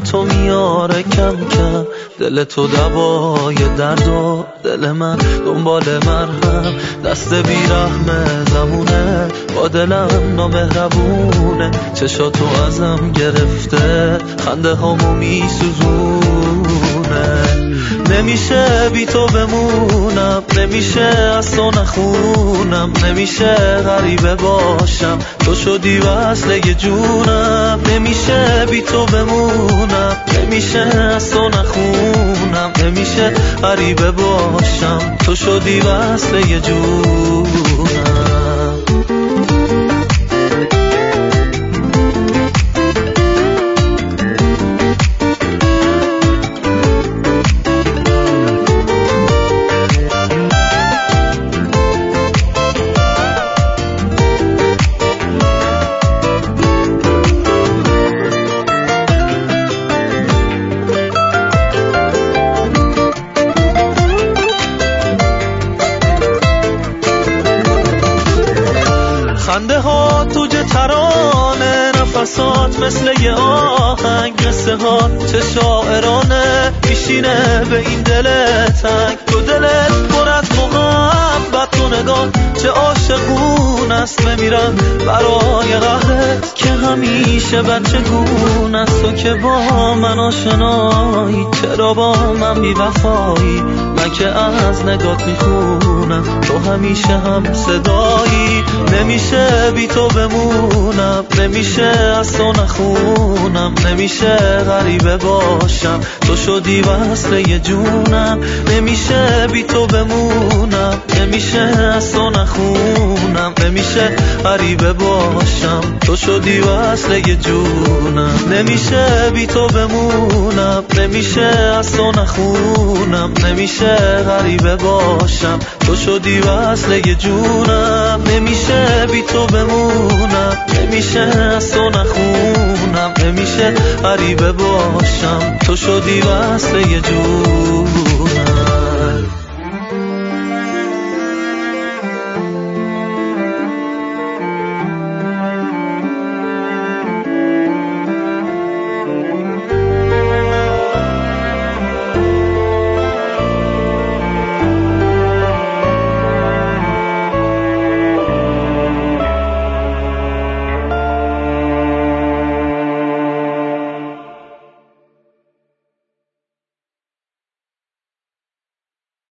تو میاره کم کم، دل تو دوای درد و دل من دنبال مرهم. دست بیرحم زمونه با دلم نامهربونه، چشاتو ازم گرفته خنده هامو میسوزونه. نمیشه بی تو بمونم، نمیشه از تو نخونم، نمیشه غریبه باشم، تو شدی وصله جونم. نمیشه بی تو بمونم، نمیشه از تو نخونم، نمیشه غریبه باشم، تو شدی وصله جونم. خنده ها تو ترانه، نفسات مثل یه آهنگ، قصه ها چه شاعرانه میشینه به این دل تنگ. تو دلت پر از محبت، تو نگاه چه عاشقون است، بمیرم برای قهرت که همیشه بچه گون است. تو که با من آشنایی، چرا با من بی وفایی، من که از نگات میخونم تو همیشه هم صدایی. نمیشه بی تو بمونم، نمیشه از تو نخونم، نمیشه غریبه باشم، تو شدی وصله جونم. نمیشه بی تو بمونم، نمیشه از تو نخونم، نمیشه غریبه باشم، تو شدی وصله جونم. نمیشه بی تو بمونم، نمیشه از تو نخونم، نمیشه غریبه باشم، تو شدی وصله جونم. نمیشه بی تو بمونم، نمیشه از تو نخونم، نمیشه غریبه باشم، تو شدی وصله جونم.